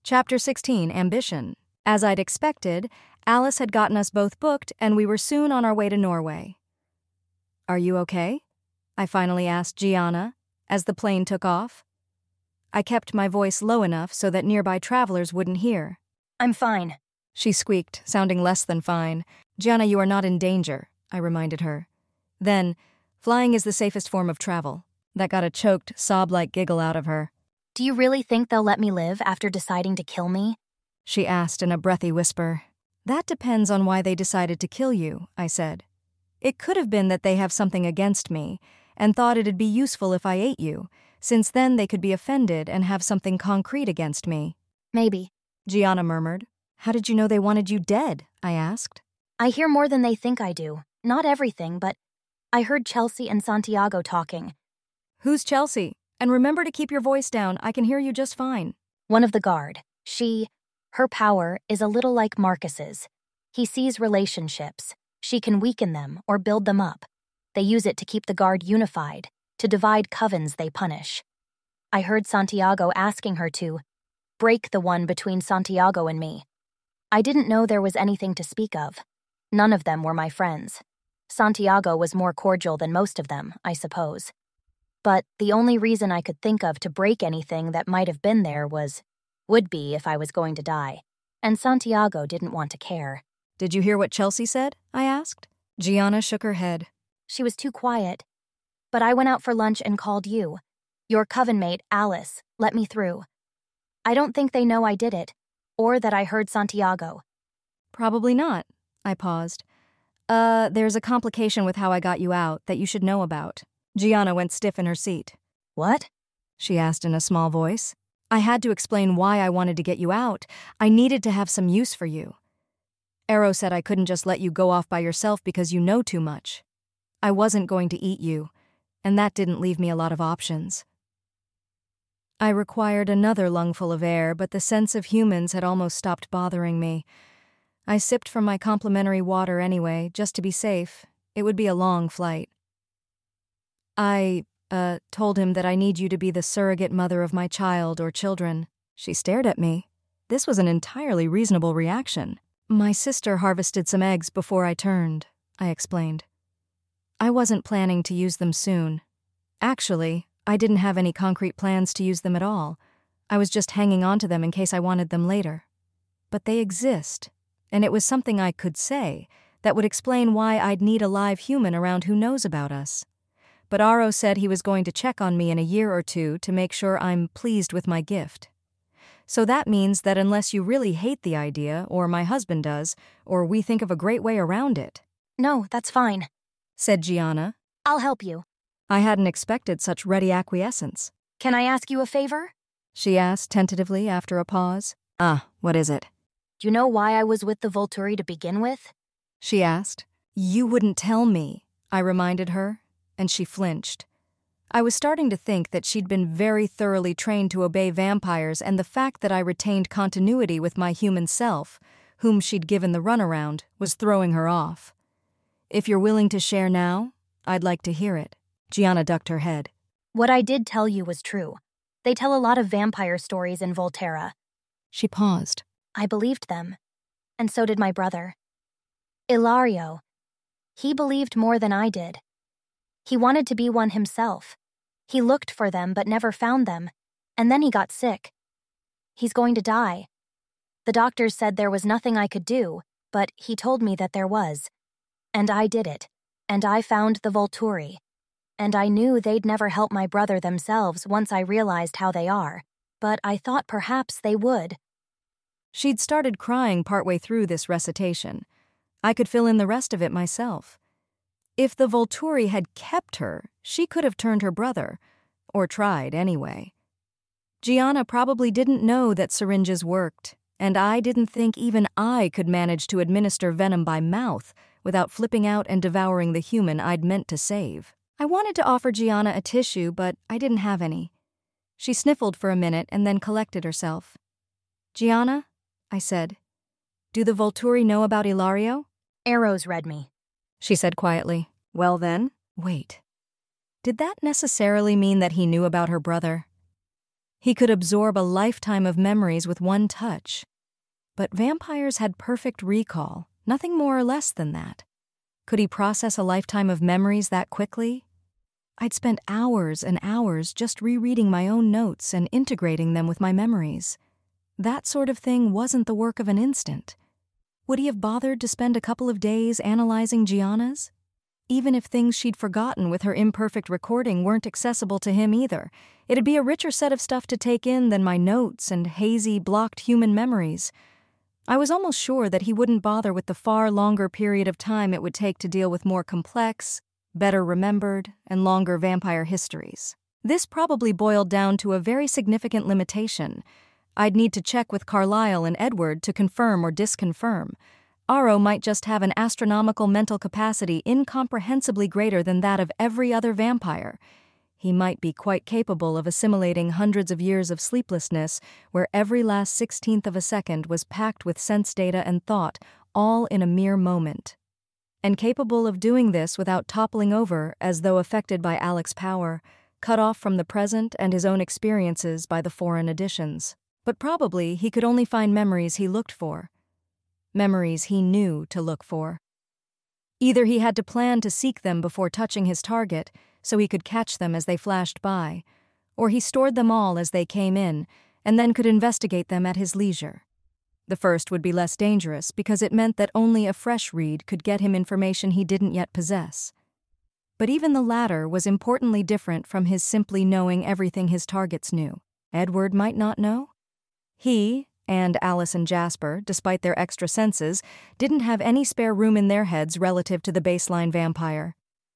Chapter 16, Ambition. As I'd expected, Alice had gotten us both booked and we were soon on our way to Norway. "Are you okay?" I finally asked Gianna as the plane took off. I kept my voice low enough so that nearby travelers wouldn't hear. "I'm fine," she squeaked, sounding less than fine. "Gianna, you are not in danger," I reminded her. Then, "Flying is the safest form of travel." That got a choked, sob-like giggle out of her. "Do you really think they'll let me live after deciding to kill me?" she asked in a breathy whisper. "That depends on why they decided to kill you," I said. "It could have been that they have something against me and thought it'd be useful if I ate you, since then they could be offended and have something concrete against me." "Maybe," Gianna murmured. "How did you know they wanted you dead?" I asked. "I hear more than they think I do. Not everything, but I heard Chelsea and Santiago talking." "Who's Chelsea? And remember to keep your voice down. I can hear you just fine." "One of the guard. Her power is a little like Marcus's. He sees relationships. She can weaken them or build them up. They use it to keep the guard unified, to divide covens they punish. I heard Santiago asking her to break the one between Santiago and me. I didn't know there was anything to speak of. None of them were my friends. Santiago was more cordial than most of them, I suppose. But the only reason I could think of to break anything that might have been there would be if I was going to die. And Santiago didn't want to care." "Did you hear what Chelsea said?" I asked. Gianna shook her head. "She was too quiet. But I went out for lunch and called you. Your coven mate, Alice, let me through. I don't think they know I did it, or that I heard Santiago." "Probably not." I paused. There's a complication with how I got you out that you should know about." Gianna went stiff in her seat. "What?" she asked in a small voice. "I had to explain why I wanted to get you out. I needed to have some use for you. Arrow said I couldn't just let you go off by yourself because you know too much. I wasn't going to eat you, and that didn't leave me a lot of options." I required another lungful of air, but the sense of humans had almost stopped bothering me. I sipped from my complimentary water anyway, just to be safe. It would be a long flight. I told him that I need you to be the surrogate mother of my child or children." She stared at me. This was an entirely reasonable reaction. "My sister harvested some eggs before I turned," I explained. "I wasn't planning to use them soon. Actually, I didn't have any concrete plans to use them at all. I was just hanging on to them in case I wanted them later. But they exist, and it was something I could say that would explain why I'd need a live human around who knows about us. But Aro said he was going to check on me in a year or two to make sure I'm pleased with my gift. So that means that unless you really hate the idea, or my husband does, or we think of a great way around it." "No, that's fine," said Gianna. "I'll help you." I hadn't expected such ready acquiescence. "Can I ask you a favor?" she asked tentatively after a pause. What is it?" "Do you know why I was with the Volturi to begin with?" she asked. "You wouldn't tell me," I reminded her, and she flinched. I was starting to think that she'd been very thoroughly trained to obey vampires, and the fact that I retained continuity with my human self, whom she'd given the runaround, was throwing her off. "If you're willing to share now, I'd like to hear it." Gianna ducked her head. "What I did tell you was true. They tell a lot of vampire stories in Volterra." She paused. "I believed them. And so did my brother. Ilario. He believed more than I did. He wanted to be one himself. He looked for them but never found them, and then he got sick. He's going to die. The doctors said there was nothing I could do, but he told me that there was. And I did it. And I found the Volturi. And I knew they'd never help my brother themselves once I realized how they are, but I thought perhaps they would." She'd started crying partway through this recitation. I could fill in the rest of it myself. If the Volturi had kept her, she could have turned her brother, or tried anyway. Gianna probably didn't know that syringes worked, and I didn't think even I could manage to administer venom by mouth without flipping out and devouring the human I'd meant to save. I wanted to offer Gianna a tissue, but I didn't have any. She sniffled for a minute and then collected herself. "Gianna," I said, "do the Volturi know about Ilario?" "Arrows read me," she said quietly. "Well then, wait. Did that necessarily mean that he knew about her brother? He could absorb a lifetime of memories with one touch. But vampires had perfect recall, nothing more or less than that. Could he process a lifetime of memories that quickly? I'd spent hours and hours just rereading my own notes and integrating them with my memories. That sort of thing wasn't the work of an instant. Would he have bothered to spend a couple of days analyzing Gianna's? Even if things she'd forgotten with her imperfect recording weren't accessible to him either, it'd be a richer set of stuff to take in than my notes and hazy, blocked human memories. I was almost sure that he wouldn't bother with the far longer period of time it would take to deal with more complex, better remembered, and longer vampire histories. This probably boiled down to a very significant limitation. I'd need to check with Carlyle and Edward to confirm or disconfirm. Aro might just have an astronomical mental capacity incomprehensibly greater than that of every other vampire. He might be quite capable of assimilating hundreds of years of sleeplessness where every last 16th of a second was packed with sense data and thought, all in a mere moment. And capable of doing this without toppling over as though affected by Alec's power, cut off from the present and his own experiences by the foreign additions. But probably he could only find memories he looked for. Memories he knew to look for. Either he had to plan to seek them before touching his target, so he could catch them as they flashed by, or he stored them all as they came in, and then could investigate them at his leisure. The first would be less dangerous because it meant that only a fresh read could get him information he didn't yet possess. But even the latter was importantly different from his simply knowing everything his targets knew. Edward might not know. He, and Alice and Jasper, despite their extra senses, didn't have any spare room in their heads relative to the baseline vampire.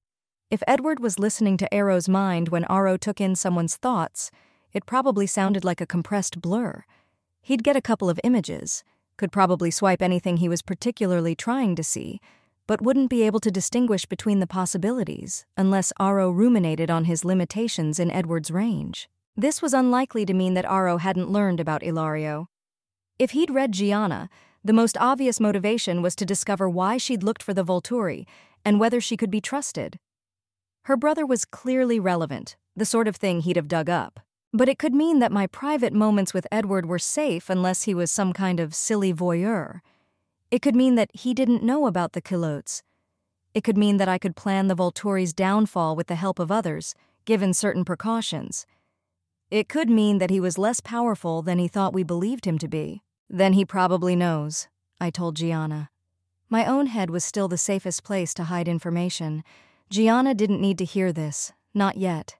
If Edward was listening to Aro's mind when Aro took in someone's thoughts, it probably sounded like a compressed blur. He'd get a couple of images, could probably swipe anything he was particularly trying to see, but wouldn't be able to distinguish between the possibilities unless Aro ruminated on his limitations in Edward's range. This was unlikely to mean that Aro hadn't learned about Ilario. If he'd read Gianna, the most obvious motivation was to discover why she'd looked for the Volturi and whether she could be trusted. Her brother was clearly relevant, the sort of thing he'd have dug up. But it could mean that my private moments with Edward were safe unless he was some kind of silly voyeur. It could mean that he didn't know about the Kilotes. It could mean that I could plan the Volturi's downfall with the help of others, given certain precautions. It could mean that he was less powerful than he thought we believed him to be. Then he probably knows, I told Gianna. My own head was still the safest place to hide information. Gianna didn't need to hear this, not yet.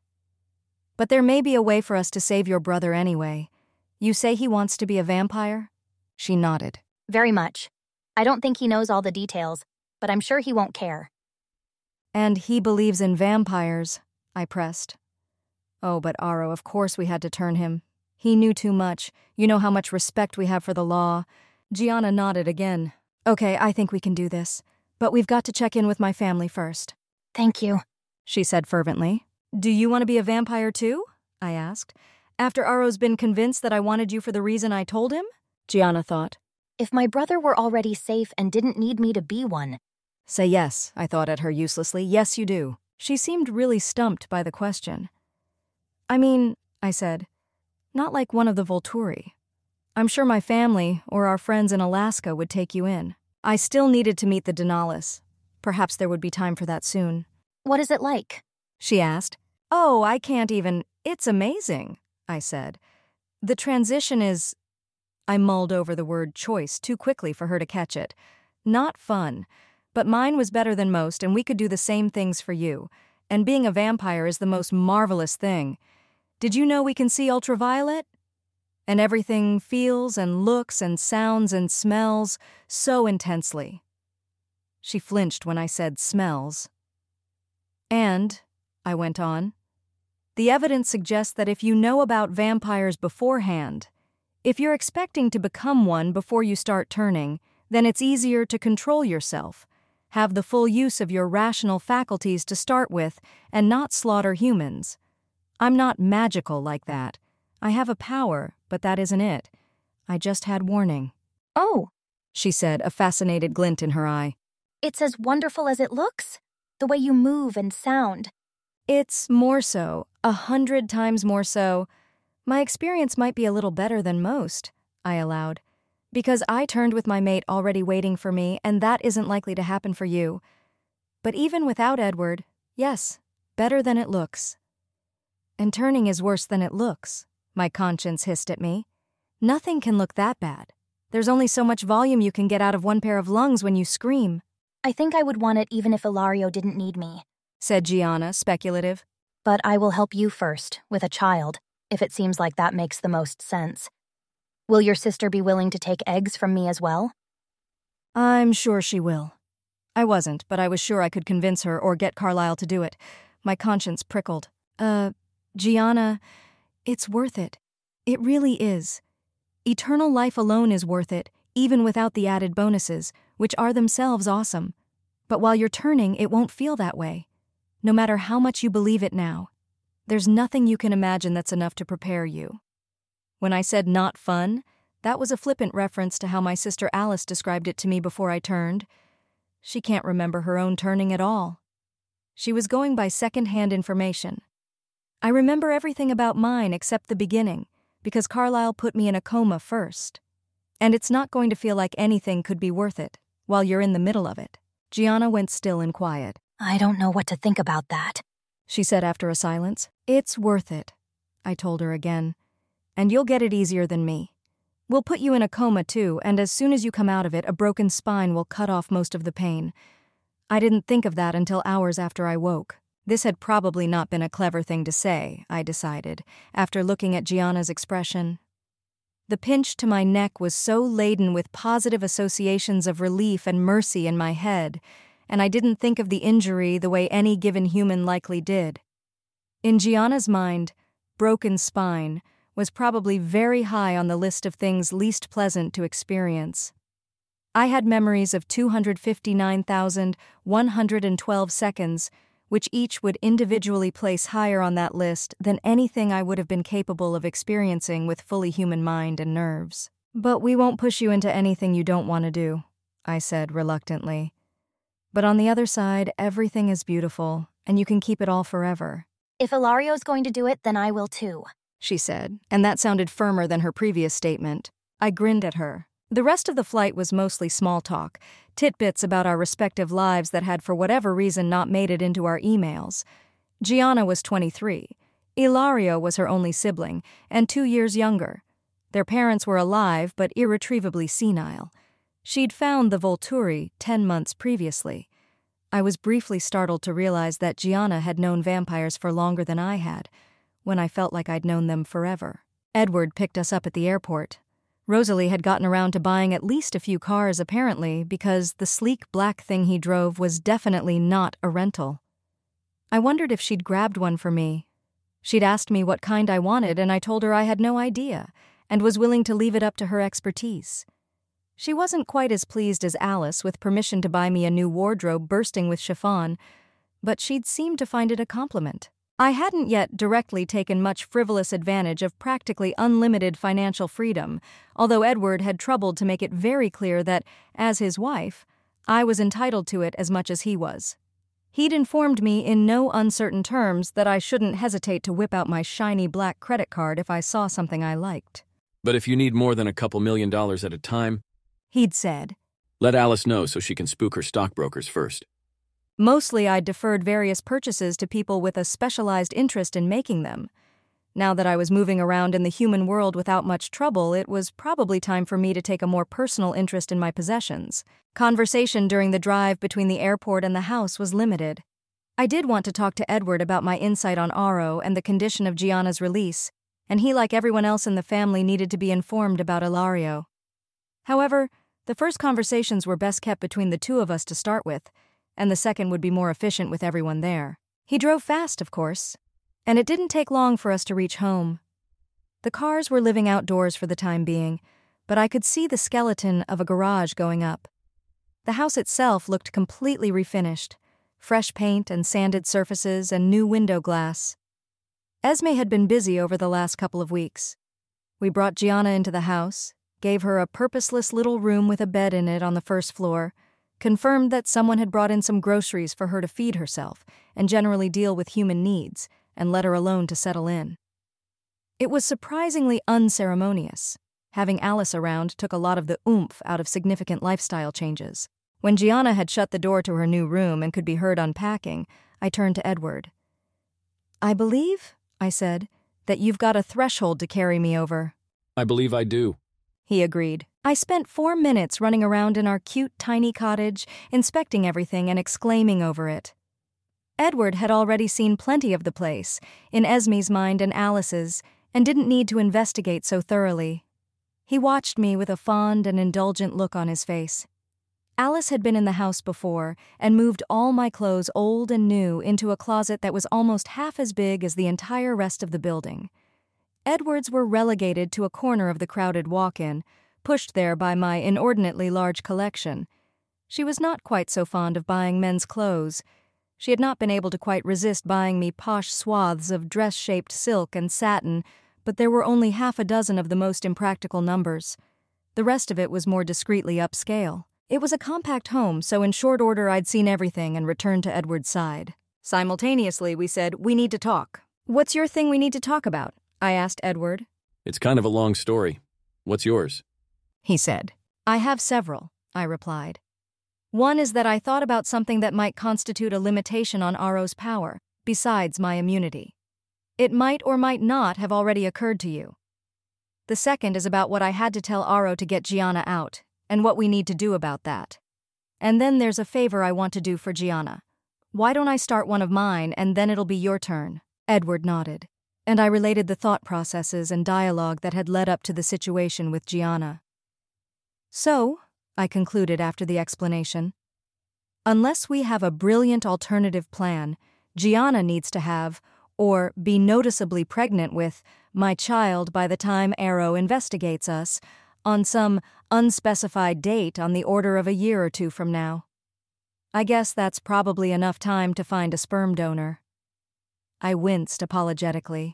But there may be a way for us to save your brother anyway. You say he wants to be a vampire? She nodded. Very much. I don't think he knows all the details, but I'm sure he won't care. And he believes in vampires, I pressed. Oh, but Aro, of course we had to turn him. He knew too much. You know how much respect we have for the law. Gianna nodded again. Okay, I think we can do this. But we've got to check in with my family first. Thank you, she said fervently. Do you want to be a vampire too? I asked. After Aro's been convinced that I wanted you for the reason I told him? Gianna thought. If my brother were already safe and didn't need me to be one. Say yes, I thought at her uselessly. Yes, you do. She seemed really stumped by the question. I mean, I said, not like one of the Volturi. I'm sure my family or our friends in Alaska would take you in. I still needed to meet the Denalis. Perhaps there would be time for that soon. What is it like? She asked. Oh, I can't even. It's amazing, I said. The transition is. I mulled over the word choice too quickly for her to catch it. Not fun. But mine was better than most, and we could do the same things for you. And being a vampire is the most marvelous thing. Did you know we can see ultraviolet? And everything feels and looks and sounds and smells so intensely. She flinched when I said smells. And, I went on, the evidence suggests that if you know about vampires beforehand, if you're expecting to become one before you start turning, then it's easier to control yourself, have the full use of your rational faculties to start with, and not slaughter humans. I'm not magical like that. I have a power, but that isn't it. I just had warning. Oh, she said, a fascinated glint in her eye. It's as wonderful as it looks? The way you move and sound. It's more so, 100 times more so. My experience might be a little better than most, I allowed, because I turned with my mate already waiting for me, and that isn't likely to happen for you. But even without Edward, yes, better than it looks. And turning is worse than it looks, my conscience hissed at me. Nothing can look that bad. There's only so much volume you can get out of one pair of lungs when you scream. I think I would want it even if Ilario didn't need me, said Gianna, speculative. but I will help you first, with a child, if it seems like that makes the most sense. Will your sister be willing to take eggs from me as well? I'm sure she will. I wasn't, but I was sure I could convince her or get Carlisle to do it. My conscience prickled. Gianna, it's worth it. It really is. Eternal life alone is worth it, even without the added bonuses, which are themselves awesome. But while you're turning, it won't feel that way. No matter how much you believe it now. There's nothing you can imagine that's enough to prepare you. When I said not fun, that was a flippant reference to how my sister Alice described it to me before I turned. She can't remember her own turning at all. She was going by second-hand information. I remember everything about mine except the beginning, because Carlisle put me in a coma first. And it's not going to feel like anything could be worth it, while you're in the middle of it. Gianna went still and quiet. I don't know what to think about that, she said after a silence. It's worth it, I told her again. And you'll get it easier than me. We'll put you in a coma too, and as soon as you come out of it, a broken spine will cut off most of the pain. I didn't think of that until hours after I woke. This had probably not been a clever thing to say, I decided, after looking at Gianna's expression. The pinch to my neck was so laden with positive associations of relief and mercy in my head, and I didn't think of the injury the way any given human likely did. In Gianna's mind, broken spine was probably very high on the list of things least pleasant to experience. I had memories of 259,112 seconds, which each would individually place higher on that list than anything I would have been capable of experiencing with fully human mind and nerves. But we won't push you into anything you don't want to do, I said reluctantly. But on the other side, everything is beautiful, and you can keep it all forever. If Ilario's going to do it, then I will too, she said, and that sounded firmer than her previous statement. I grinned at her. The rest of the flight was mostly small talk, tidbits about our respective lives that had for whatever reason not made it into our emails. Gianna was 23. Ilario was her only sibling, and 2 years younger. Their parents were alive but irretrievably senile. She'd found the Volturi 10 months previously. I was briefly startled to realize that Gianna had known vampires for longer than I had, when I felt like I'd known them forever. Edward picked us up at the airport. Rosalie had gotten around to buying at least a few cars, apparently, because the sleek black thing he drove was definitely not a rental. I wondered if she'd grabbed one for me. She'd asked me what kind I wanted, and I told her I had no idea, and was willing to leave it up to her expertise. She wasn't quite as pleased as Alice with permission to buy me a new wardrobe bursting with chiffon, but she'd seemed to find it a compliment. I hadn't yet directly taken much frivolous advantage of practically unlimited financial freedom, although Edward had troubled to make it very clear that, as his wife, I was entitled to it as much as he was. He'd informed me in no uncertain terms that I shouldn't hesitate to whip out my shiny black credit card if I saw something I liked. But if you need more than a couple $1 million at a time, he'd said, let Alice know so she can spook her stockbrokers first. Mostly I'd deferred various purchases to people with a specialized interest in making them. Now that I was moving around in the human world without much trouble, it was probably time for me to take a more personal interest in my possessions. Conversation during the drive between the airport and the house was limited. I did want to talk to Edward about my insight on Aro and the condition of Gianna's release, and he, like everyone else in the family, needed to be informed about Ilario. However, the first conversations were best kept between the two of us to start with, and the second would be more efficient with everyone there. He drove fast, of course, and it didn't take long for us to reach home. The cars were living outdoors for the time being, but I could see the skeleton of a garage going up. The house itself looked completely refinished, fresh paint and sanded surfaces and new window glass. Esme had been busy over the last couple of weeks. We brought Gianna into the house, gave her a purposeless little room with a bed in it on the first floor, confirmed that someone had brought in some groceries for her to feed herself and generally deal with human needs, and let her alone to settle in. It was surprisingly unceremonious. Having Alice around took a lot of the oomph out of significant lifestyle changes. When Gianna had shut the door to her new room and could be heard unpacking, I turned to Edward. "I believe," I said, "that you've got a threshold to carry me over." I believe I do. He agreed. I spent 4 minutes running around in our cute tiny cottage, inspecting everything and exclaiming over it. Edward had already seen plenty of the place, in Esme's mind and Alice's, and didn't need to investigate so thoroughly. He watched me with a fond and indulgent look on his face. Alice had been in the house before and moved all my clothes, old and new, into a closet that was almost half as big as the entire rest of the building. Edward's were relegated to a corner of the crowded walk-in, pushed there by my inordinately large collection. She was not quite so fond of buying men's clothes. She had not been able to quite resist buying me posh swaths of dress-shaped silk and satin, but there were only half a dozen of the most impractical numbers. The rest of it was more discreetly upscale. It was a compact home, so in short order I'd seen everything and returned to Edward's side. Simultaneously, we said, "We need to talk." "What's your thing we need to talk about?" I asked Edward. It's kind of a long story. What's yours? He said. "I have several," I replied. "One is that I thought about something that might constitute a limitation on Aro's power, besides my immunity. It might or might not have already occurred to you. The second is about what I had to tell Aro to get Gianna out, and what we need to do about that. And then there's a favor I want to do for Gianna. Why don't I start one of mine, and then it'll be your turn?" Edward nodded, and I related the thought processes and dialogue that had led up to the situation with Gianna. "So," I concluded after the explanation, "unless we have a brilliant alternative plan, Gianna needs to have, or be noticeably pregnant with, my child by the time Aro investigates us, on some unspecified date on the order of a year or two from now. I guess that's probably enough time to find a sperm donor." I winced apologetically.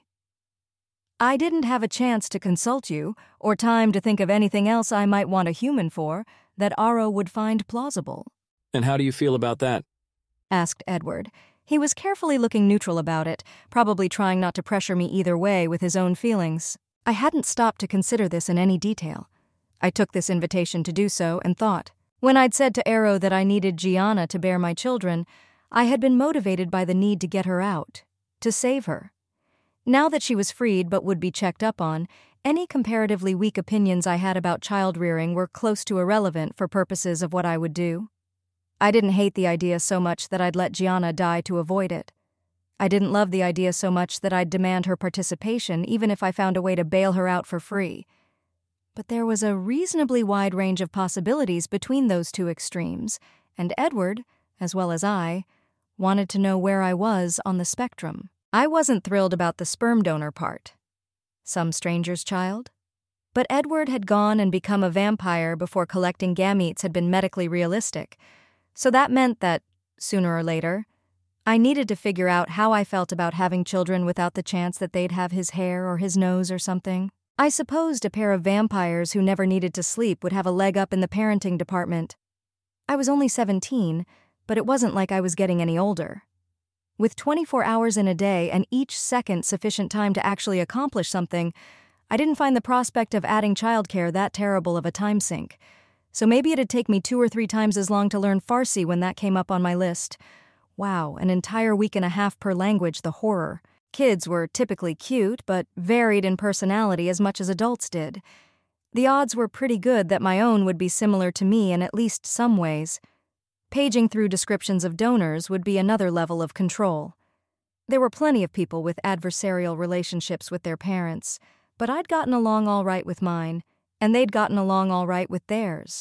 "I didn't have a chance to consult you, or time to think of anything else I might want a human for that Aro would find plausible." And how do you feel about that? Asked Edward. He was carefully looking neutral about it, probably trying not to pressure me either way with his own feelings. I hadn't stopped to consider this in any detail. I took this invitation to do so and thought. When I'd said to Aro that I needed Gianna to bear my children, I had been motivated by the need to get her out, to save her. Now that she was freed but would be checked up on, any comparatively weak opinions I had about child-rearing were close to irrelevant for purposes of what I would do. I didn't hate the idea so much that I'd let Gianna die to avoid it. I didn't love the idea so much that I'd demand her participation even if I found a way to bail her out for free. But there was a reasonably wide range of possibilities between those two extremes, and Edward, as well as I, wanted to know where I was on the spectrum. I wasn't thrilled about the sperm donor part. Some stranger's child? But Edward had gone and become a vampire before collecting gametes had been medically realistic, so that meant that, sooner or later, I needed to figure out how I felt about having children without the chance that they'd have his hair or his nose or something. I supposed a pair of vampires who never needed to sleep would have a leg up in the parenting department. I was only 17, but it wasn't like I was getting any older. With 24 hours in a day and each second sufficient time to actually accomplish something, I didn't find the prospect of adding childcare that terrible of a time sink. So maybe it'd take me 2 or 3 times as long to learn Farsi when that came up on my list. Wow, an entire week and a half per language, the horror. Kids were typically cute, but varied in personality as much as adults did. The odds were pretty good that my own would be similar to me in at least some ways. Paging through descriptions of donors would be another level of control. There were plenty of people with adversarial relationships with their parents, but I'd gotten along all right with mine, and they'd gotten along all right with theirs.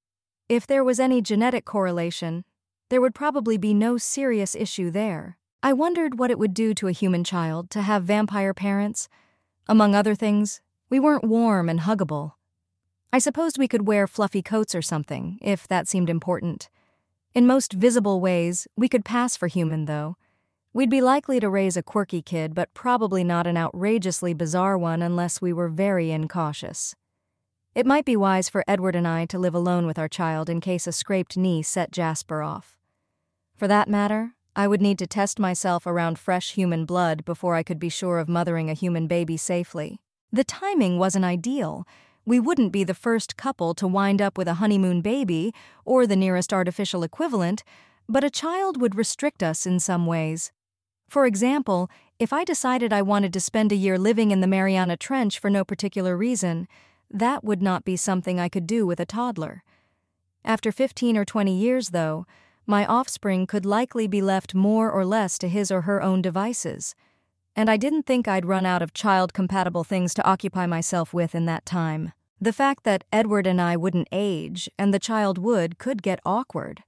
If there was any genetic correlation, there would probably be no serious issue there. I wondered what it would do to a human child to have vampire parents. Among other things, we weren't warm and huggable. I supposed we could wear fluffy coats or something, if that seemed important. In most visible ways, we could pass for human, though. We'd be likely to raise a quirky kid, but probably not an outrageously bizarre one unless we were very incautious. It might be wise for Edward and I to live alone with our child in case a scraped knee set Jasper off. For that matter, I would need to test myself around fresh human blood before I could be sure of mothering a human baby safely. The timing wasn't ideal. We wouldn't be the first couple to wind up with a honeymoon baby or the nearest artificial equivalent, but a child would restrict us in some ways. For example, if I decided I wanted to spend a year living in the Mariana Trench for no particular reason, that would not be something I could do with a toddler. After 15 or 20 years, though, my offspring could likely be left more or less to his or her own devices, and I didn't think I'd run out of child-compatible things to occupy myself with in that time. The fact that Edward and I wouldn't age, and the child would, could get awkward.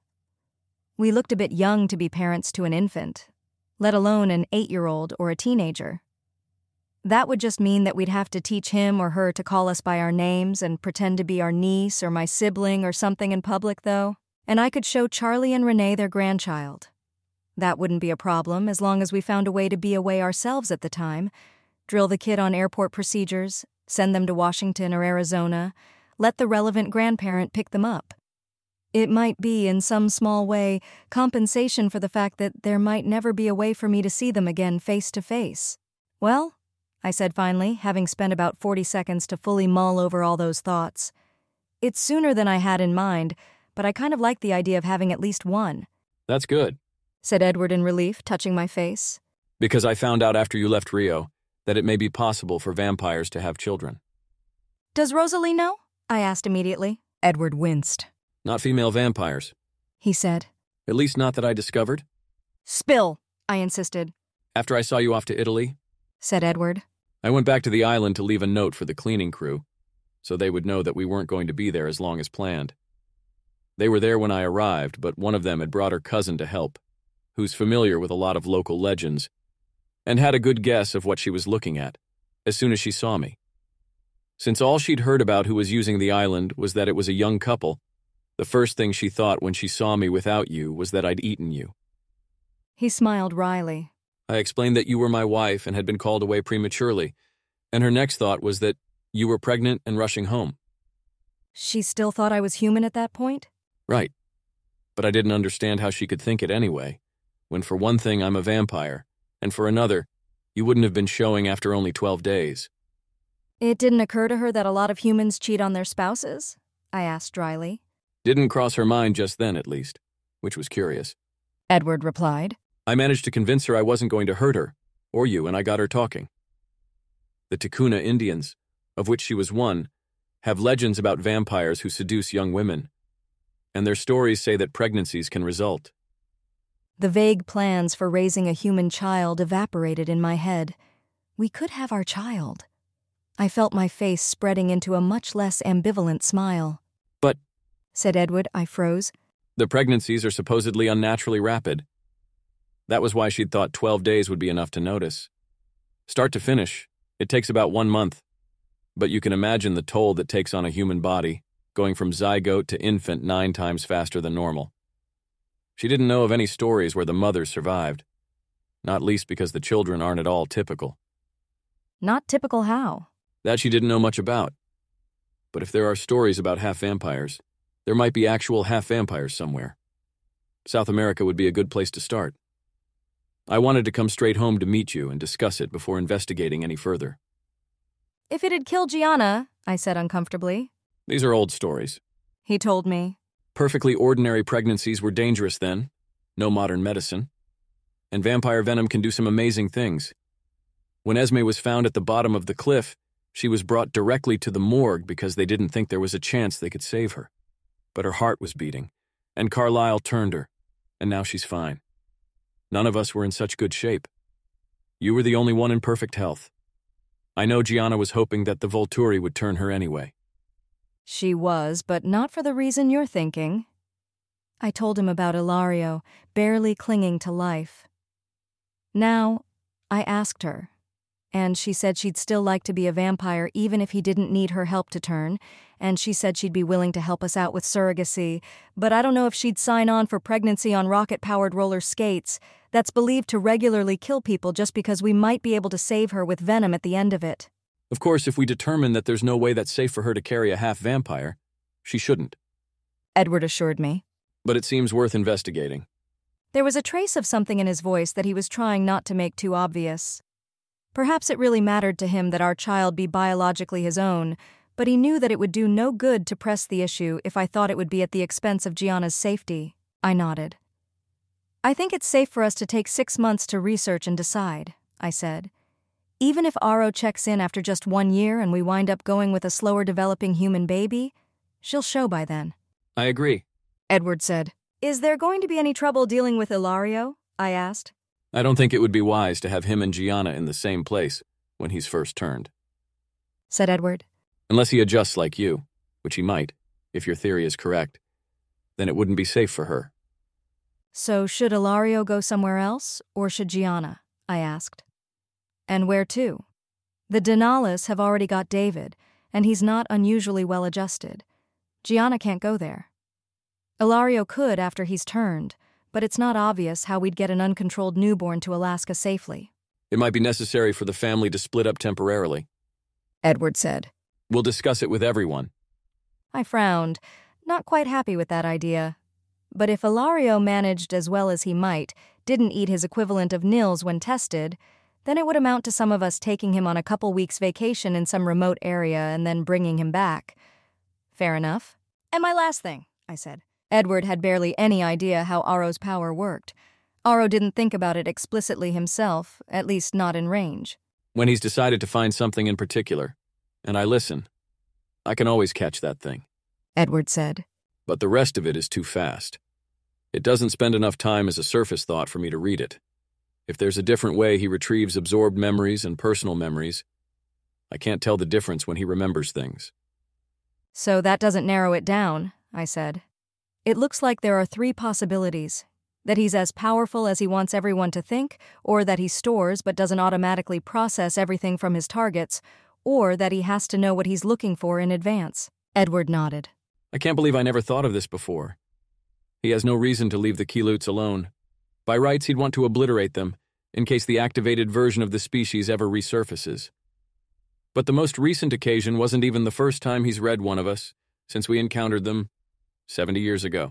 We looked a bit young to be parents to an infant, let alone an 8-year-old or a teenager. That would just mean that we'd have to teach him or her to call us by our names and pretend to be our niece or my sibling or something in public, though, and I could show Charlie and Renee their grandchild. That wouldn't be a problem as long as we found a way to be away ourselves at the time, drill the kid on airport procedures, send them to Washington or Arizona, let the relevant grandparent pick them up. It might be, in some small way, compensation for the fact that there might never be a way for me to see them again face to face. Well, I said finally, having spent about 40 seconds to fully mull over all those thoughts. It's sooner than I had in mind, but I kind of like the idea of having at least one. That's good, said Edward in relief, touching my face. because I found out after you left Rio that it may be possible for vampires to have children. Does Rosalie know? I asked immediately. Edward winced. Not female vampires. He said. At least not that I discovered. Spill, I insisted. After I saw you off to Italy, said Edward. I went back to the island to leave a note for the cleaning crew, so they would know that we weren't going to be there as long as planned. They were there when I arrived, but one of them had brought her cousin to help, who's familiar with a lot of local legends, and had a good guess of what she was looking at, as soon as she saw me. Since all she'd heard about who was using the island was that it was a young couple, the first thing she thought when she saw me without you was that I'd eaten you. He smiled wryly. I explained that you were my wife and had been called away prematurely, and her next thought was that you were pregnant and rushing home. She still thought I was human at that point? Right. But I didn't understand how she could think it anyway, when for one thing I'm a vampire, and for another, you wouldn't have been showing after only 12 days. It didn't occur to her that a lot of humans cheat on their spouses? I asked dryly. Didn't cross her mind just then, at least, which was curious. Edward replied. I managed to convince her I wasn't going to hurt her, or you, and I got her talking. The Ticuna Indians, of which she was one, have legends about vampires who seduce young women, and their stories say that pregnancies can result. The vague plans for raising a human child evaporated in my head. We could have our child. I felt my face spreading into a much less ambivalent smile. But, said Edward, I froze. The pregnancies are supposedly unnaturally rapid. That was why she'd thought 12 days would be enough to notice. Start to finish, it takes about 1 month. But you can imagine the toll that takes on a human body, going from zygote to infant 9 times faster than normal. She didn't know of any stories where the mothers survived, not least because the children aren't at all typical. Not typical how? That she didn't know much about. But if there are stories about half-vampires, there might be actual half-vampires somewhere. South America would be a good place to start. I wanted to come straight home to meet you and discuss it before investigating any further. If it had killed Gianna, I said uncomfortably. These are old stories. He told me. Perfectly ordinary pregnancies were dangerous then. No modern medicine. And vampire venom can do some amazing things. When Esme was found at the bottom of the cliff, she was brought directly to the morgue because they didn't think there was a chance they could save her. But her heart was beating, and Carlisle turned her, and now she's fine. None of us were in such good shape. You were the only one in perfect health. I know Gianna was hoping that the Volturi would turn her anyway. She was, but not for the reason you're thinking. I told him about Ilario, barely clinging to life. Now, I asked her, and she said she'd still like to be a vampire even if he didn't need her help to turn, and she said she'd be willing to help us out with surrogacy, but I don't know if she'd sign on for pregnancy on rocket-powered roller skates that's believed to regularly kill people just because we might be able to save her with venom at the end of it. Of course, if we determine that there's no way that's safe for her to carry a half-vampire, she shouldn't. Edward assured me. But it seems worth investigating. There was a trace of something in his voice that he was trying not to make too obvious. Perhaps it really mattered to him that our child be biologically his own, but he knew that it would do no good to press the issue if I thought it would be at the expense of Gianna's safety. I nodded. I think it's safe for us to take 6 months to research and decide, I said. Even if Aro checks in after just 1 year and we wind up going with a slower developing human baby, she'll show by then. I agree. Edward said. Is there going to be any trouble dealing with Ilario? I asked. I don't think it would be wise to have him and Gianna in the same place when he's first turned, said Edward. Unless he adjusts like you, which he might, if your theory is correct. Then it wouldn't be safe for her. So should Ilario go somewhere else, or should Gianna? I asked. And where to? The Denali's have already got David, and he's not unusually well adjusted. Gianna can't go there. Ilario could after he's turned, but it's not obvious how we'd get an uncontrolled newborn to Alaska safely. It might be necessary for the family to split up temporarily, Edward said. We'll discuss it with everyone. I frowned, not quite happy with that idea. But if Ilario managed as well as he might, didn't eat his equivalent of nils when tested, then it would amount to some of us taking him on a couple weeks vacation in some remote area and then bringing him back. Fair enough. And my last thing, I said. Edward had barely any idea how Aro's power worked. Aro didn't think about it explicitly himself, at least not in range. When he's decided to find something in particular, and I listen, I can always catch that thing, Edward said. But the rest of it is too fast. It doesn't spend enough time as a surface thought for me to read it. If there's a different way he retrieves absorbed memories and personal memories, I can't tell the difference when he remembers things. So that doesn't narrow it down, I said. It looks like there are 3 possibilities. That he's as powerful as he wants everyone to think, or that he stores but doesn't automatically process everything from his targets, or that he has to know what he's looking for in advance. Edward nodded. I can't believe I never thought of this before. He has no reason to leave the Keyloots alone. By rights, he'd want to obliterate them, in case the activated version of the species ever resurfaces. But the most recent occasion wasn't even the first time he's read one of us, since we encountered them 70 years ago.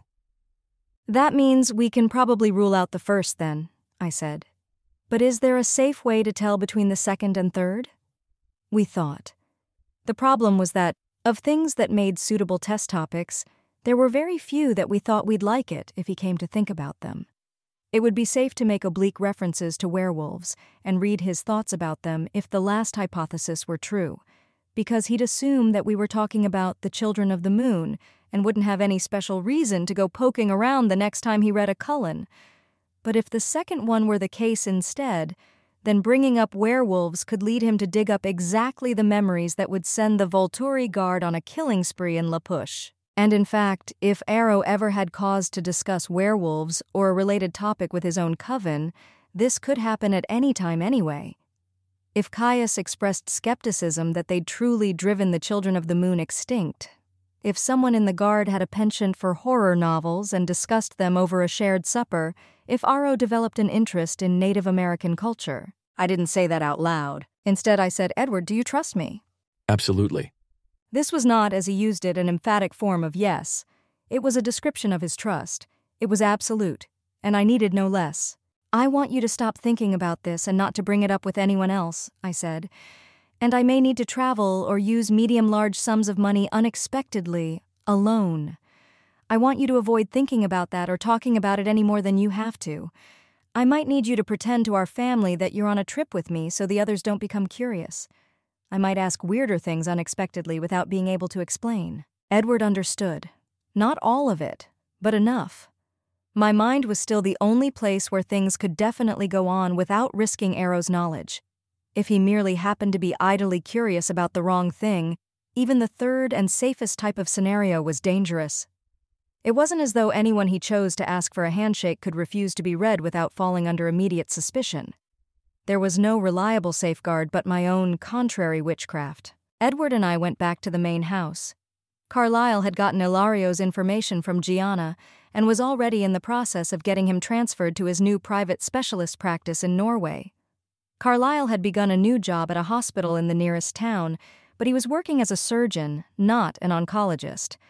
That means we can probably rule out the first then, I said. But is there a safe way to tell between the second and third? We thought. The problem was that, of things that made suitable test topics, there were very few that we thought we'd like it if he came to think about them. It would be safe to make oblique references to werewolves and read his thoughts about them if the last hypothesis were true, because he'd assume that we were talking about the children of the moon and wouldn't have any special reason to go poking around the next time he read a Cullen. But if the second one were the case instead, then bringing up werewolves could lead him to dig up exactly the memories that would send the Volturi Guard on a killing spree in La Push. And in fact, if Aro ever had cause to discuss werewolves or a related topic with his own coven, this could happen at any time anyway. If Caius expressed skepticism that they'd truly driven the children of the moon extinct, if someone in the Guard had a penchant for horror novels and discussed them over a shared supper, if Aro developed an interest in Native American culture. I didn't say that out loud. Instead, I said, Edward, do you trust me? Absolutely. This was not, as he used it, an emphatic form of yes. It was a description of his trust. It was absolute, and I needed no less. I want you to stop thinking about this and not to bring it up with anyone else, I said. And I may need to travel or use medium-large sums of money unexpectedly, alone. I want you to avoid thinking about that or talking about it any more than you have to. I might need you to pretend to our family that you're on a trip with me so the others don't become curious. I might ask weirder things unexpectedly without being able to explain. Edward understood. Not all of it, but enough. My mind was still the only place where things could definitely go on without risking Aro's knowledge. If he merely happened to be idly curious about the wrong thing, even the third and safest type of scenario was dangerous. It wasn't as though anyone he chose to ask for a handshake could refuse to be read without falling under immediate suspicion. There was no reliable safeguard but my own contrary witchcraft. Edward and I went back to the main house. Carlyle had gotten Ilario's information from Gianna and was already in the process of getting him transferred to his new private specialist practice in Norway. Carlyle had begun a new job at a hospital in the nearest town, but he was working as a surgeon, not an oncologist.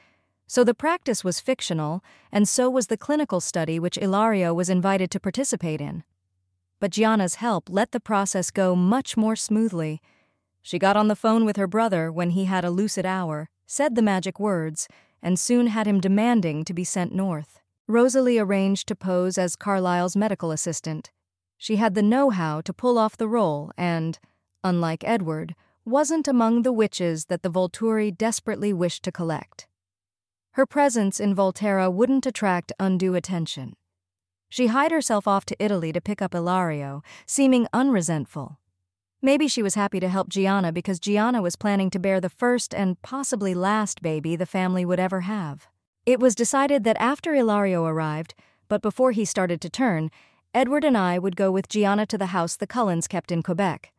So the practice was fictional, and so was the clinical study which Ilario was invited to participate in. But Gianna's help let the process go much more smoothly. She got on the phone with her brother when he had a lucid hour, said the magic words, and soon had him demanding to be sent north. Rosalie arranged to pose as Carlyle's medical assistant. She had the know-how to pull off the role and, unlike Edward, wasn't among the witches that the Volturi desperately wished to collect. Her presence in Volterra wouldn't attract undue attention. She hied herself off to Italy to pick up Ilario, seeming unresentful. Maybe she was happy to help Gianna because Gianna was planning to bear the first and possibly last baby the family would ever have. It was decided that after Ilario arrived, but before he started to turn, Edward and I would go with Gianna to the house the Cullens kept in Quebec.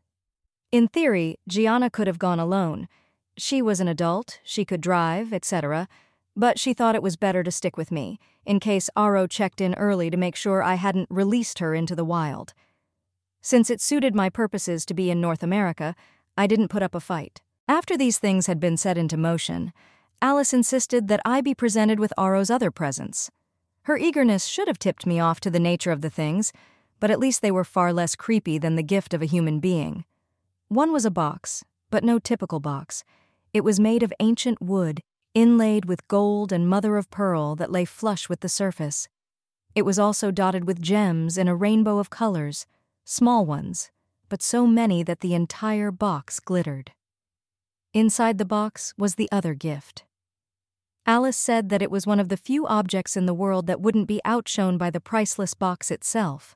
In theory, Gianna could have gone alone. She was an adult, she could drive, etc., but she thought it was better to stick with me, in case Aro checked in early to make sure I hadn't released her into the wild. Since it suited my purposes to be in North America, I didn't put up a fight. After these things had been set into motion, Alice insisted that I be presented with Aro's other presents. Her eagerness should have tipped me off to the nature of the things, but at least they were far less creepy than the gift of a human being. One was a box, but no typical box. It was made of ancient wood, inlaid with gold and mother-of-pearl that lay flush with the surface. It was also dotted with gems in a rainbow of colors, small ones, but so many that the entire box glittered. Inside the box was the other gift. Alice said that it was one of the few objects in the world that wouldn't be outshone by the priceless box itself.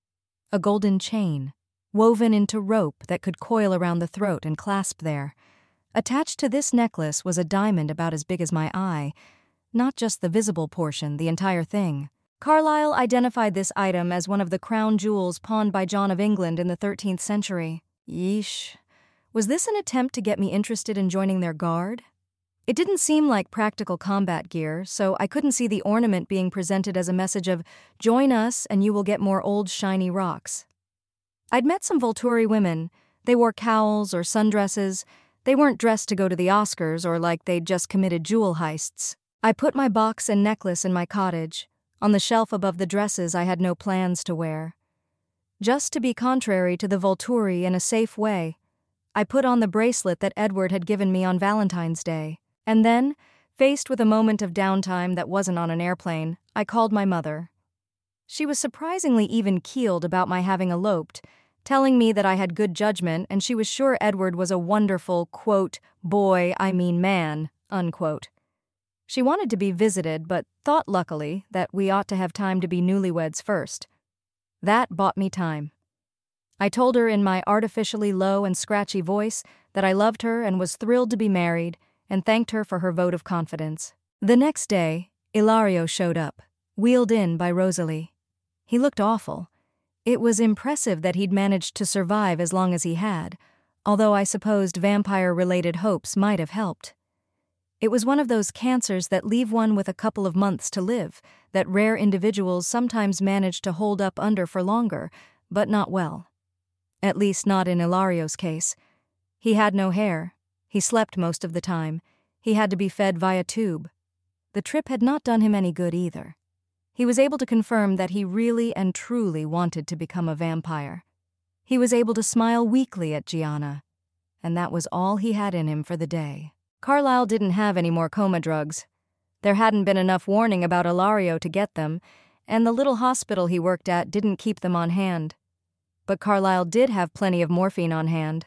A golden chain, woven into rope that could coil around the throat and clasp there. Attached to this necklace was a diamond about as big as my eye, not just the visible portion, the entire thing. Carlyle identified this item as one of the crown jewels pawned by John of England in the 13th century. Yeesh. Was this an attempt to get me interested in joining their guard? It didn't seem like practical combat gear, so I couldn't see the ornament being presented as a message of, "Join us and you will get more old shiny rocks." I'd met some Volturi women. They wore cowls or sundresses. They weren't dressed to go to the Oscars or like they'd just committed jewel heists. I put my box and necklace in my cottage. On the shelf above the dresses I had no plans to wear. Just to be contrary to the Volturi in a safe way, I put on the bracelet that Edward had given me on Valentine's Day. And then, faced with a moment of downtime that wasn't on an airplane, I called my mother. She was surprisingly even-keeled about my having eloped, telling me that I had good judgment and she was sure Edward was a wonderful, quote, boy, I mean man, unquote. She wanted to be visited, but thought, luckily, that we ought to have time to be newlyweds first. That bought me time. I told her in my artificially low and scratchy voice that I loved her and was thrilled to be married, and thanked her for her vote of confidence. The next day, Ilario showed up, wheeled in by Rosalie. He looked awful. It was impressive that he'd managed to survive as long as he had, although I supposed vampire-related hopes might have helped. It was one of those cancers that leave one with a couple of months to live, that rare individuals sometimes manage to hold up under for longer, but not well. At least not in Ilario's case. He had no hair. He slept most of the time. He had to be fed via tube. The trip had not done him any good either. He was able to confirm that he really and truly wanted to become a vampire. He was able to smile weakly at Gianna, and that was all he had in him for the day. Carlyle didn't have any more coma drugs. There hadn't been enough warning about Ilario to get them, and the little hospital he worked at didn't keep them on hand. But Carlyle did have plenty of morphine on hand.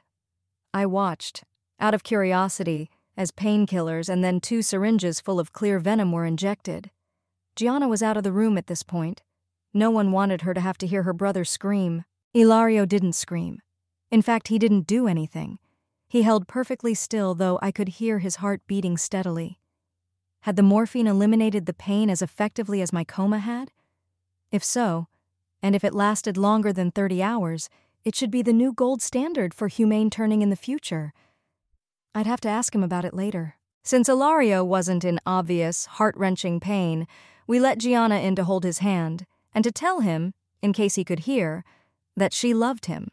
I watched, out of curiosity, as painkillers and then 2 syringes full of clear venom were injected. Gianna was out of the room at this point. No one wanted her to have to hear her brother scream. Ilario didn't scream. In fact, he didn't do anything. He held perfectly still, though I could hear his heart beating steadily. Had the morphine eliminated the pain as effectively as my coma had? If so, and if it lasted longer than 30 hours, it should be the new gold standard for humane turning in the future. I'd have to ask him about it later. Since Ilario wasn't in obvious, heart-wrenching pain, we let Gianna in to hold his hand, and to tell him, in case he could hear, that she loved him.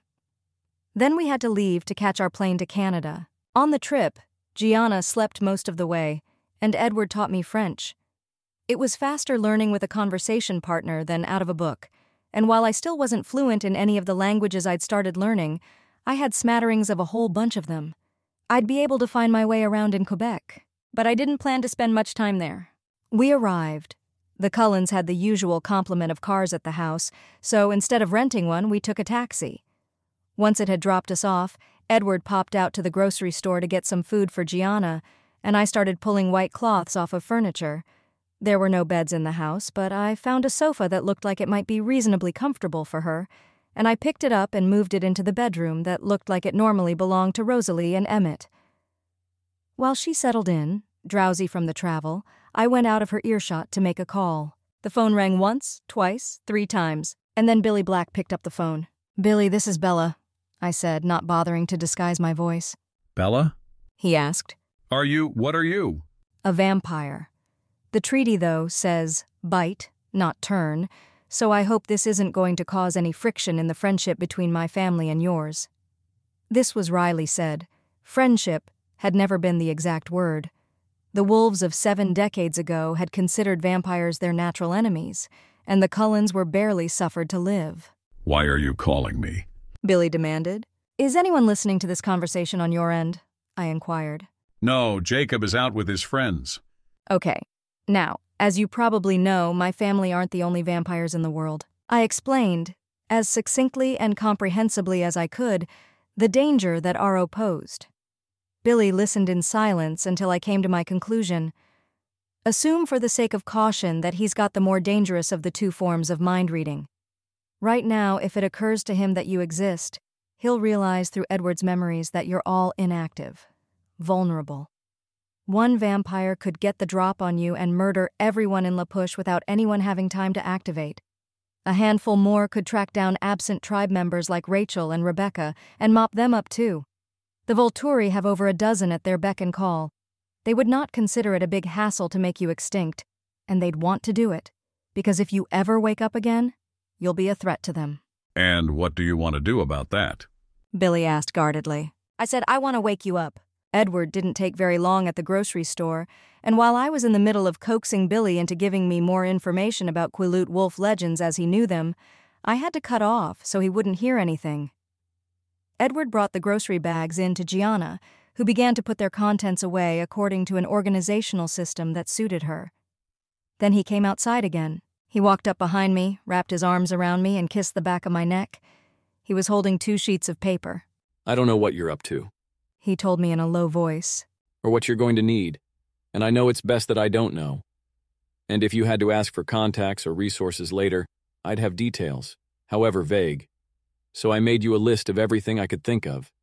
Then we had to leave to catch our plane to Canada. On the trip, Gianna slept most of the way, and Edward taught me French. It was faster learning with a conversation partner than out of a book, and while I still wasn't fluent in any of the languages I'd started learning, I had smatterings of a whole bunch of them. I'd be able to find my way around in Quebec, but I didn't plan to spend much time there. We arrived. The Cullens had the usual complement of cars at the house, so instead of renting one, we took a taxi. Once it had dropped us off, Edward popped out to the grocery store to get some food for Gianna, and I started pulling white cloths off of furniture. There were no beds in the house, but I found a sofa that looked like it might be reasonably comfortable for her, and I picked it up and moved it into the bedroom that looked like it normally belonged to Rosalie and Emmett. While she settled in, drowsy from the travel, I went out of her earshot to make a call. The phone rang once, twice, 3 times, and then Billy Black picked up the phone. "Billy, this is Bella," I said, not bothering to disguise my voice. Bella? He asked. What are you? "A vampire. The treaty, though, says bite, not turn, so I hope this isn't going to cause any friction in the friendship between my family and yours." This was Riley said. Friendship had never been the exact word. The wolves of 7 decades ago had considered vampires their natural enemies, and the Cullens were barely suffered to live. Why are you calling me? Billy demanded. "Is anyone listening to this conversation on your end?" I inquired. No, Jacob is out with his friends. Okay. Now, as you probably know, my family aren't the only vampires in the world. I explained, as succinctly and comprehensibly as I could, the danger that Aro posed. Billy listened in silence until I came to my conclusion. Assume for the sake of caution that he's got the more dangerous of the 2 forms of mind reading. Right now, if it occurs to him that you exist, he'll realize through Edward's memories that you're all inactive, vulnerable. One vampire could get the drop on you and murder everyone in La Push without anyone having time to activate. A handful more could track down absent tribe members like Rachel and Rebecca and mop them up too. The Volturi have over a dozen at their beck and call. They would not consider it a big hassle to make you extinct, and they'd want to do it, because if you ever wake up again, you'll be a threat to them. And what do you want to do about that? Billy asked guardedly. I said, "I want to wake you up." Edward didn't take very long at the grocery store, and while I was in the middle of coaxing Billy into giving me more information about Quileute wolf legends as he knew them, I had to cut off so he wouldn't hear anything. Edward brought the grocery bags in to Gianna, who began to put their contents away according to an organizational system that suited her. Then he came outside again. He walked up behind me, wrapped his arms around me, and kissed the back of my neck. He was holding 2 sheets of paper. "I don't know what you're up to," he told me in a low voice, "or what you're going to need, and I know it's best that I don't know. And if you had to ask for contacts or resources later, I'd have details, however vague. So I made you a list of everything I could think of."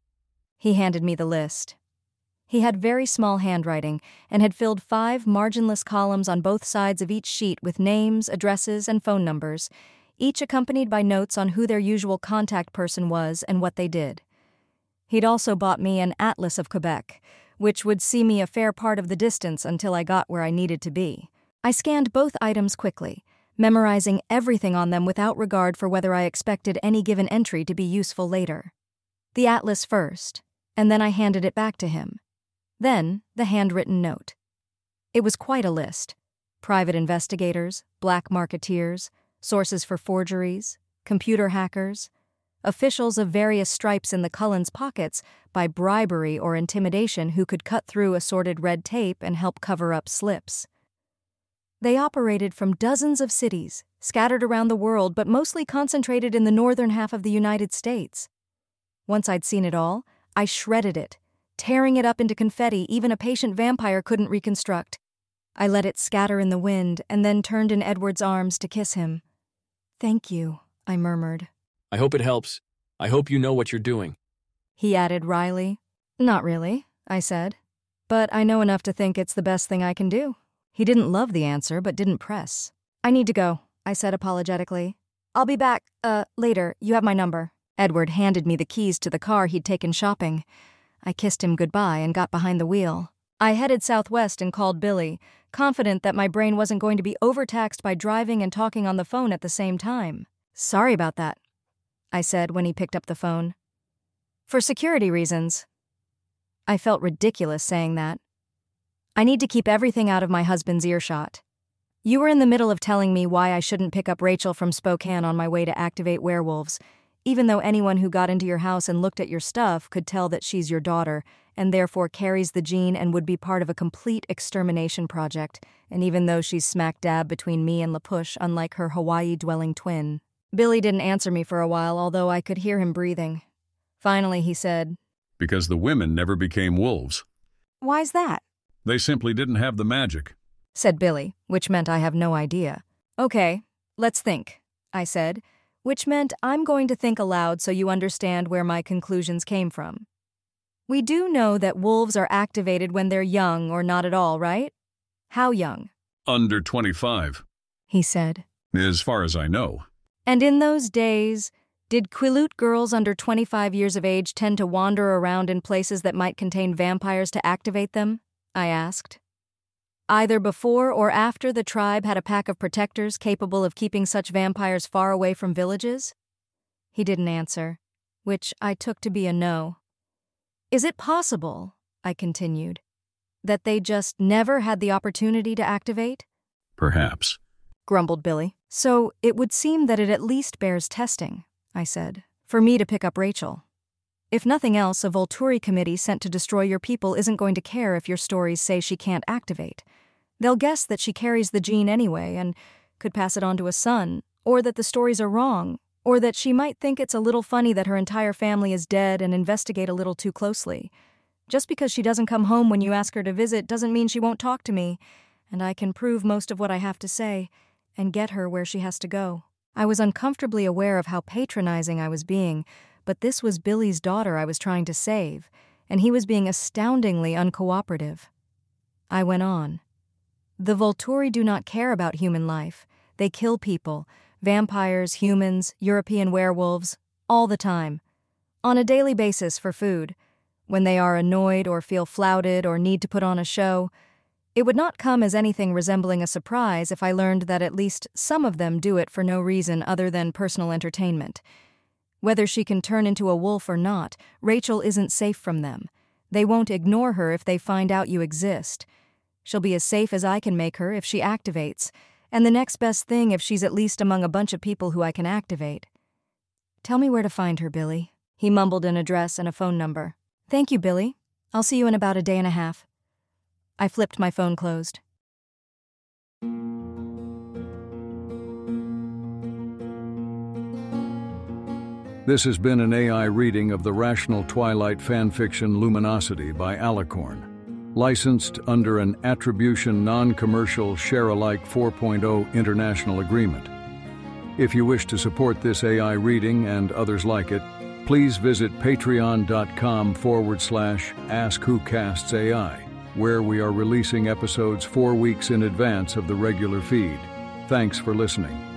He handed me the list. He had very small handwriting and had filled 5 marginless columns on both sides of each sheet with names, addresses, and phone numbers, each accompanied by notes on who their usual contact person was and what they did. He'd also bought me an atlas of Quebec, which would see me a fair part of the distance until I got where I needed to be. I scanned both items quickly, memorizing everything on them without regard for whether I expected any given entry to be useful later. The atlas first, and then I handed it back to him. Then the handwritten note. It was quite a list. Private investigators, black marketeers, sources for forgeries, computer hackers, officials of various stripes in the Cullens' pockets by bribery or intimidation who could cut through assorted red tape and help cover up slips. They operated from dozens of cities, scattered around the world but mostly concentrated in the northern half of the United States. Once I'd seen it all, I shredded it, tearing it up into confetti even a patient vampire couldn't reconstruct. I let it scatter in the wind and then turned in Edward's arms to kiss him. "Thank you," I murmured. "I hope it helps. I hope you know what you're doing." He added wryly. "Not really," I said. "But I know enough to think it's the best thing I can do." He didn't love the answer, but didn't press. "I need to go," I said apologetically. "I'll be back, later. You have my number." Edward handed me the keys to the car he'd taken shopping. I kissed him goodbye and got behind the wheel. I headed southwest and called Billy, confident that my brain wasn't going to be overtaxed by driving and talking on the phone at the same time. "Sorry about that," I said when he picked up the phone. "For security reasons." I felt ridiculous saying that. I need to keep everything out of my husband's earshot. You were in the middle of telling me why I shouldn't pick up Rachel from Spokane on my way to activate werewolves, even though anyone who got into your house and looked at your stuff could tell that she's your daughter, and therefore carries the gene and would be part of a complete extermination project, and even though she's smack dab between me and LaPush, unlike her Hawaii-dwelling twin. Billy didn't answer me for a while, although I could hear him breathing. Finally, he said, Because the women never became wolves. "Why's that?" They simply didn't have the magic. said Billy, which meant I have no idea. "Okay, let's think," I said, which meant I'm going to think aloud so you understand where my conclusions came from. We do know that wolves are activated when they're young or not at all, right? How young? Under 25, He said. as far as I know. And in those days, did Quileute girls under 25 years of age tend to wander around in places that might contain vampires to activate them? I asked. Either before or after the tribe had a pack of protectors capable of keeping such vampires far away from villages? He didn't answer, which I took to be a no. Is it possible, I continued, that they just never had the opportunity to activate? Perhaps. Grumbled Billy. So it would seem that it at least bears testing, I said, for me to pick up Rachel. If nothing else, a Volturi committee sent to destroy your people isn't going to care if your stories say she can't activate. They'll guess that she carries the gene anyway and could pass it on to a son, or that the stories are wrong, or that she might think it's a little funny that her entire family is dead and investigate a little too closely. Just because she doesn't come home when you ask her to visit doesn't mean she won't talk to me, and I can prove most of what I have to say and get her where she has to go. I was uncomfortably aware of how patronizing I was being, but this was Billy's daughter I was trying to save, and he was being astoundingly uncooperative. I went on. The Volturi do not care about human life. They kill people, vampires, humans, European werewolves, all the time, on a daily basis for food. When they are annoyed or feel flouted or need to put on a show, it would not come as anything resembling a surprise if I learned that at least some of them do it for no reason other than personal entertainment. Whether she can turn into a wolf or not, Rachel isn't safe from them. They won't ignore her if they find out you exist. She'll be as safe as I can make her if she activates, and the next best thing if she's at least among a bunch of people who I can activate. Tell me where to find her, Billy. He mumbled an address and a phone number. Thank you, Billy. I'll see you in about a day and a half. I flipped my phone closed. This has been an AI reading of the Rational Twilight fanfiction Luminosity by Alicorn, licensed under an Attribution Non-Commercial Share-alike 4.0 international agreement. If you wish to support this AI reading and others like it, please visit patreon.com/AskWhoCastsAI, where we are releasing episodes 4 weeks in advance of the regular feed. Thanks for listening.